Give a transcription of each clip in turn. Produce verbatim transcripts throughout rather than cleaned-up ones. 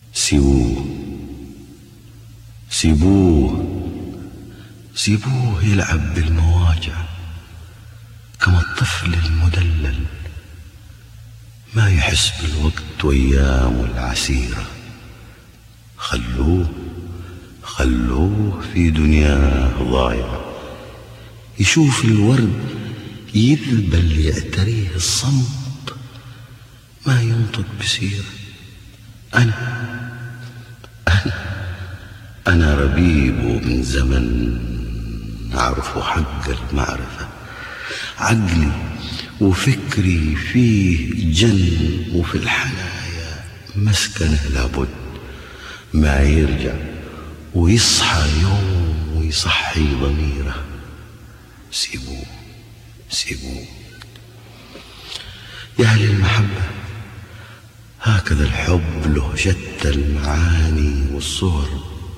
سيبوه سيبوه سيبوه يلعب بالمواجع كما الطفل المدلل، ما يحس بالوقت وأيامه العسيرة. خلوه خلوه في دنياه ضايع، يشوف الورد يذبل يعتريه الصمت، ما ينطق بسيرة. أنا أنا أنا ربيبه من زمن، أعرف حق المعرفة. عقلي وفكري فيه جن، وفي الحنايا مسكنه لابد ما يرجع ويصحى يوم ويصحي ضميره. سيبوه سيبوه يا أهل المحبة، هكذا الحب له شتى المعاني والصور،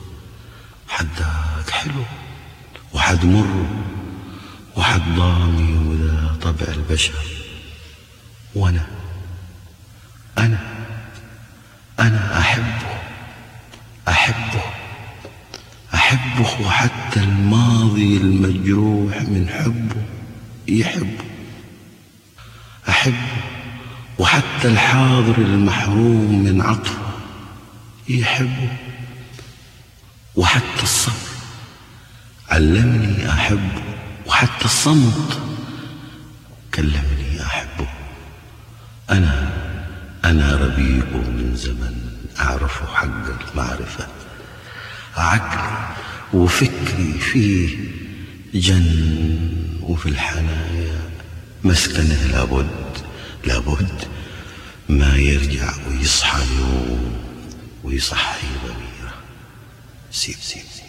حداك حلو وحد مر وحد ضامي، وذا طبع البشر. وأنا أنا أنا أحبه أحبه أحبه، وحتى الماضي المجروح من حبه يحبه. أحبه وحتى الحاضر المحروم من عطفه يحبه. وحتى الصبر علمني أحبه، وحتى الصمت كلمني أحبه. أنا أنا ربيبه من زمن، أعرف حق المعرفة. عقلي وفكري فيه جن، وفي الحنايا مسكنه لابد لابد ما يرجع ويصحى يوم ويصحي ضميره. سيب سيب سيب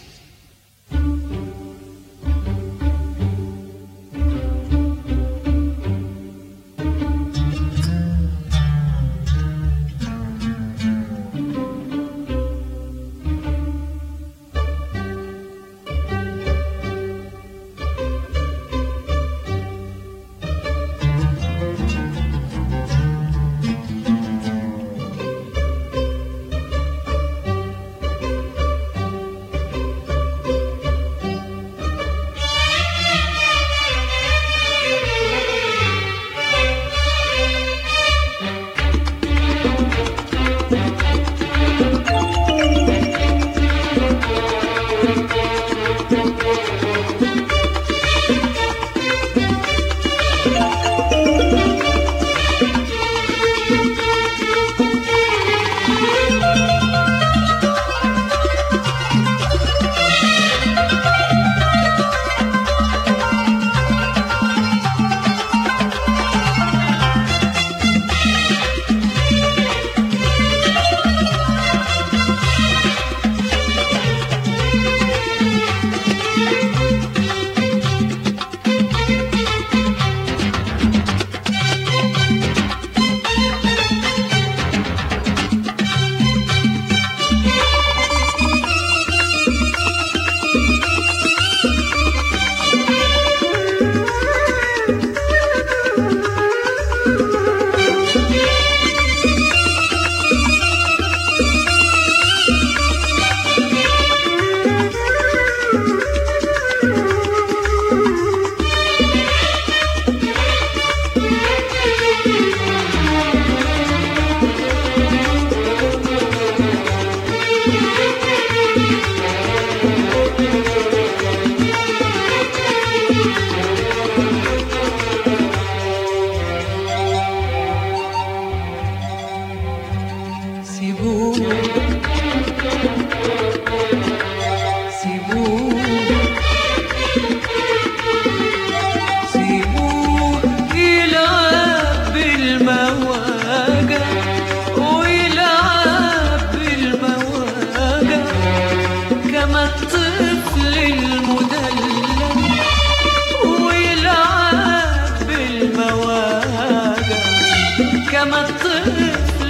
كما الطفل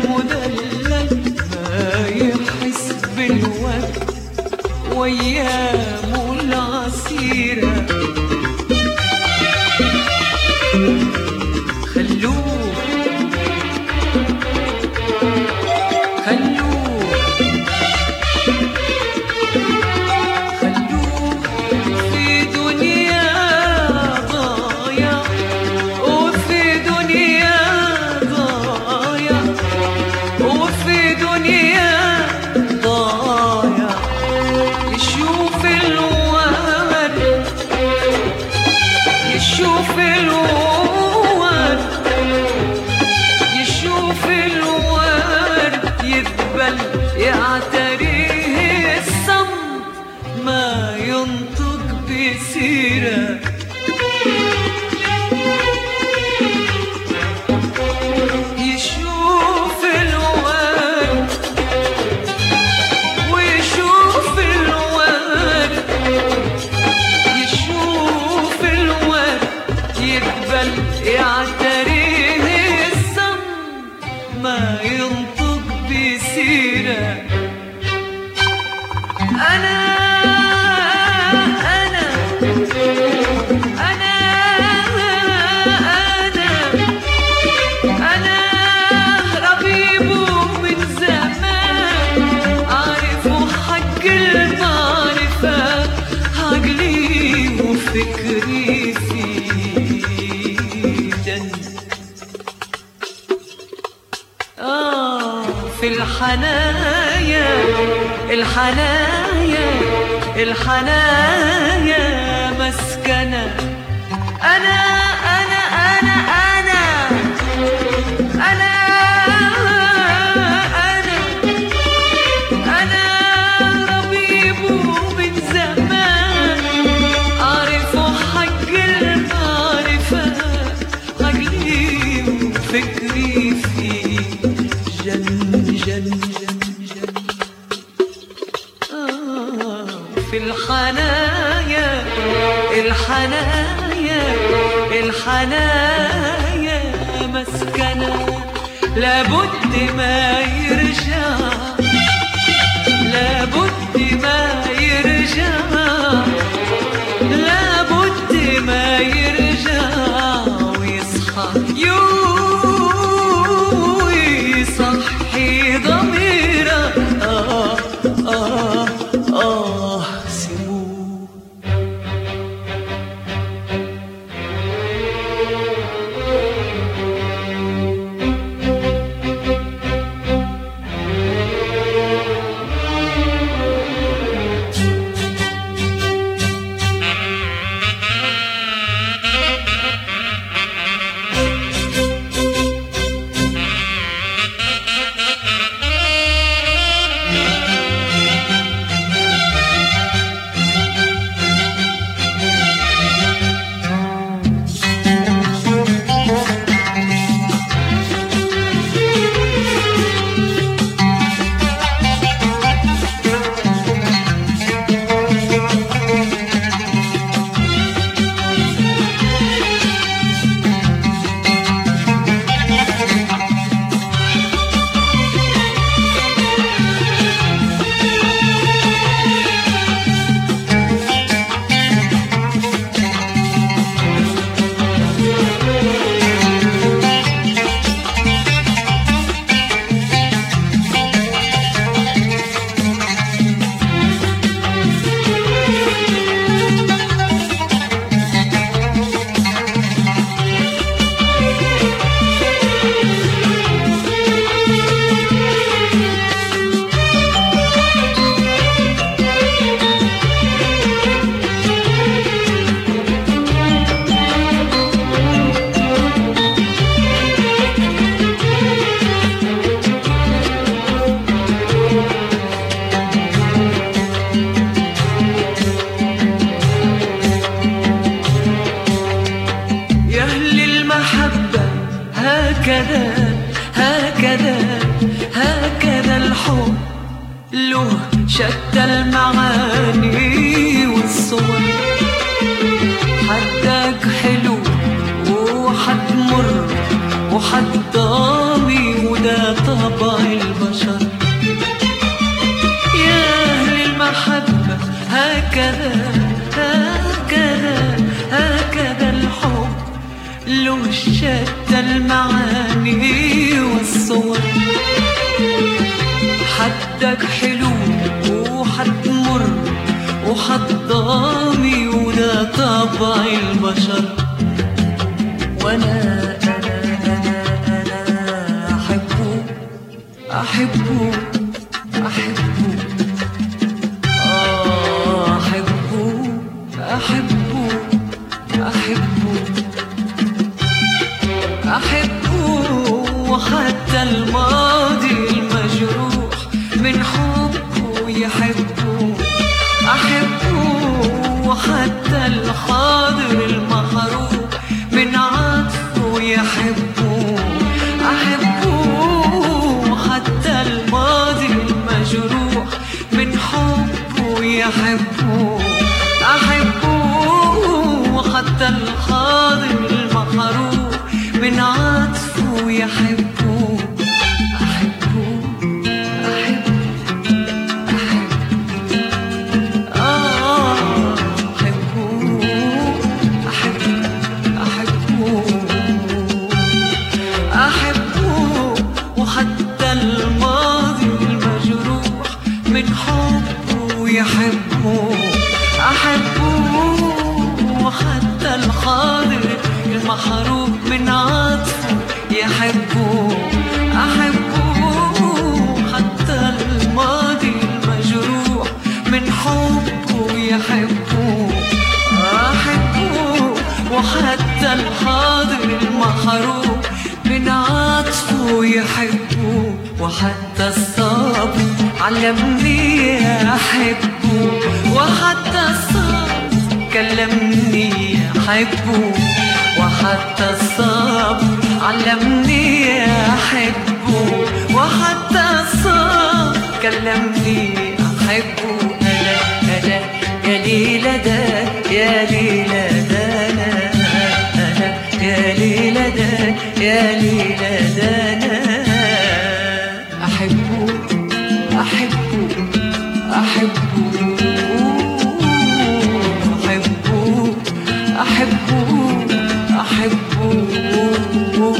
المدلل ما يحس بالوقت وأيامه العسيرة. خلوه خلوه الدنيا ضايع يشوف الورد يشوف الورد يشوف الورد يقبل يعتريه الصمت ما ينطق بسيرة يشوف الورد ويشوف الورد يشوف الورد يقبل يعتريه الصمت ما ينطق بسيرة أنا أنا أنا أنا أنا ربيبه من زمان عارفه حق المعرفة عقلي وفكري في جنة آه في الحنايا الحنايا الحنايا مسكنة أنا أنا أنا أنا أنا أنا أنا ربيبه من زمان أعرفه حق المعرفة عقلي وفكري فيه جن جن جن جن آه في الحنايا الحنايا الحنايا مسكنة لابد ما يرجع لابد ما يرجع لابد ما يرجع ويصحى ويصحي ضميره آه آه آه سيبوه هكذا هكذا هكذا الحب له شتى المعاني والصور حدك حلو وحد مر وحد ضامي وده طبع البشر يا أهل المحبة هكذا هكذا هكذا الحب له شتى المعاني والصور حدك حلو وحد مر وحد ضامي وده طبع البشر وانا انا انا انا احبه أحبه أحبه آه أحبه أحبه أحبه أحبه وحتى الماضي المجروح من حبه يحبه أحبه وحتى الحاضر المحروم من عطفه يحبه أحبه وحتى الماضي المجروح من حبه يحبه أحبه وحتى الحاضر المحروم من عطفه يحبه أحبه أحبه وحتى الماضي المجروح من حبه يحبه أحبه وحتى الحاضر المحروم من عطفه يحبه أحبه حتى الماضي المجروح من حبه يحبه أحبه وحتى الحاضر المحروم من عطفه يحبه وحتى الصبر علمني أحبه وحتى الصبر كلمني أحبه وحتى الصبر علمني أحبه وحتى الصبر كلمني أحبه أنا أنا يا ليلى ده يا ليلى ده أنا يا ليلى ده يا ليلى ده أنا أحبه أحبه أحبه أحبه أحبه أحبه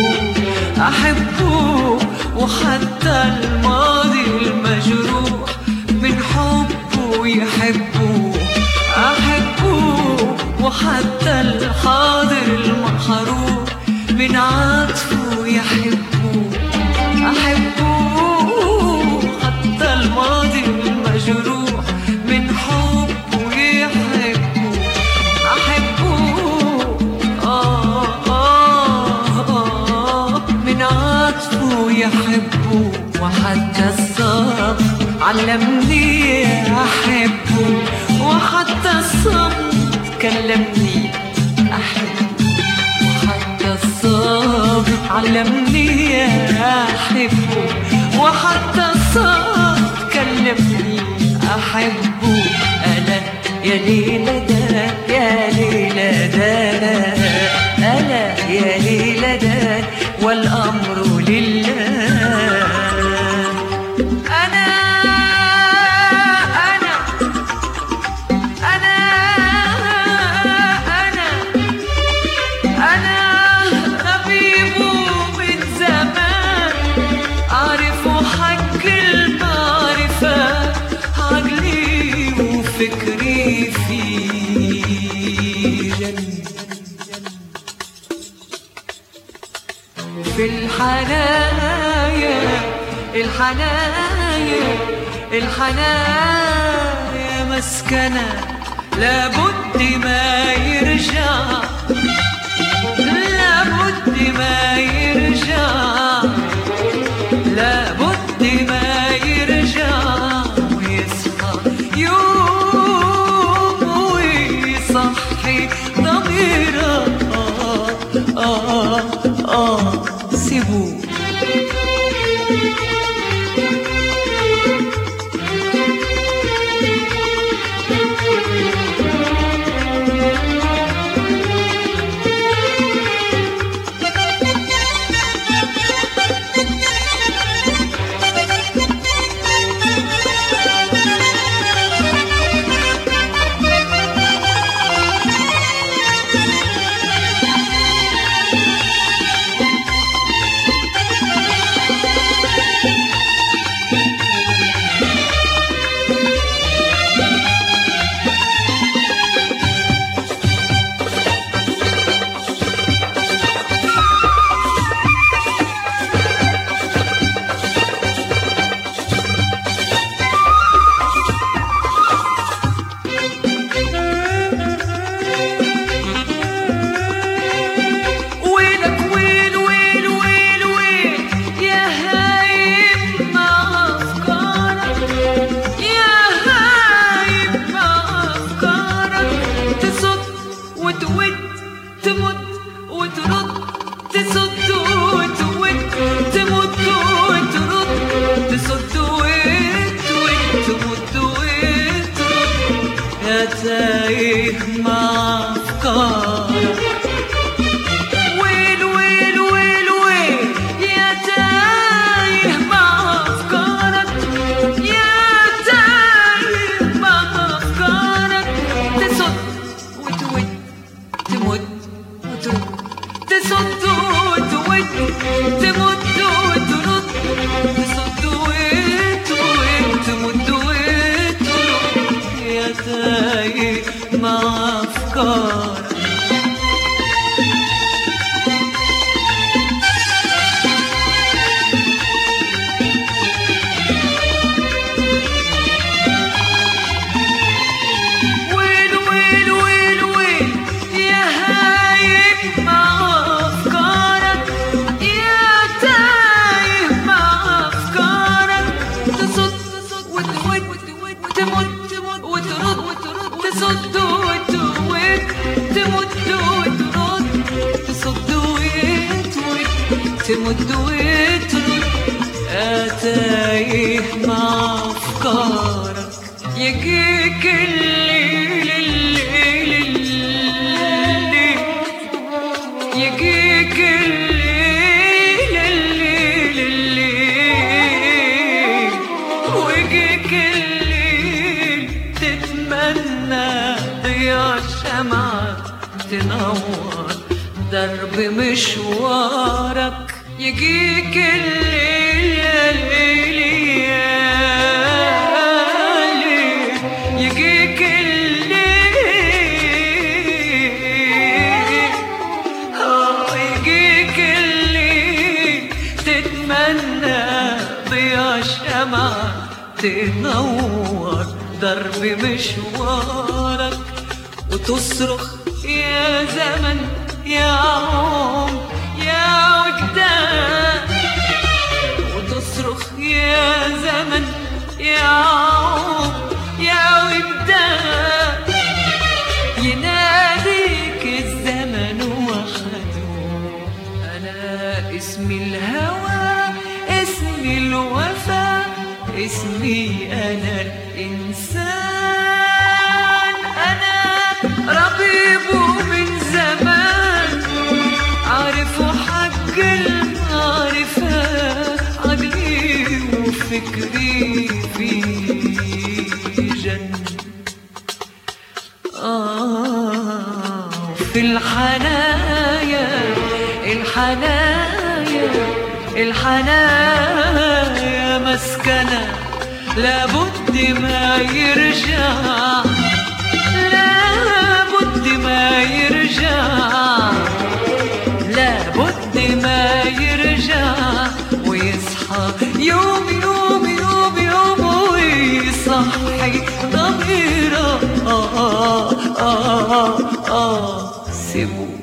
أحبه وحتى الماضي المجروح من حبه يحبه أحبه وحتى الحاضر المحروم من عطفه يحبه أحبه حتى الماضي المجروح من حبه يحبه أحبه آه آه آه من عطفه يحبه وحتى الصبر علمني أحبه وحتى الصبر كلمني أحبه وحتى الصبر علمني أحبه وحتى الصبر كلمني أحبه أنا يا ليلى ده يا ليلى ده أنا يا ليلى ده والأمر لله فكري في جنة في الحنايا الحنايا الحنايا مسكنة لابد ما يرجع لابد ما يرجع لابد ما يرجع ويصحى يوم ويصحي ضميره آه آه آه سيبوه مع أفكارك. ويل ويل ويل ويل يا تايه مع أفكارك، يا تايه مع أفكارك. تصد وتود تمد وترد، تصد وتود تمد وترد، تصد وتود تمد وترد، يا تايه مع أفكارك. ويل ويل ويل ويل يا هايب مع أفكارك، يا تايه مع أفكارك. تصد وتود تمد وترد، تصد وتود تمد وترد، تصد وتود تمد وترد، يا تايه مع أفكارك. يجيك الليل الليل الليل، يجيك الليل الليل الليل، ويجيك الليل تتمنى ضياء الشمعة تنور درب مشوارك. يجيك الليل يا ليل يا ليل، يجيك الليل، آه يجيك الليل تتمنى ضياء الشمعة تنور درب مشوارك. وتصرخ يا زمن يا عمر يا وجدان، وتصرخ يا زمن يا عمر يا وجدان، يناديك الزمن وخده. أنا اسمي الهوى، اسمي الوفا، اسمي أنا الإنسان. أنا ربيبه من زمان، عارف حق المعرفة، عقلي وفكري في جنة. آه في الحنايا الحنايا الحنايا مسكنة، لابد ما يرجع، لابد ما يرجع، لابد ما يرجع، ويصحى يوم يوم يوم يوم ويصحي ضميره. آه آه آه آه سيبوه.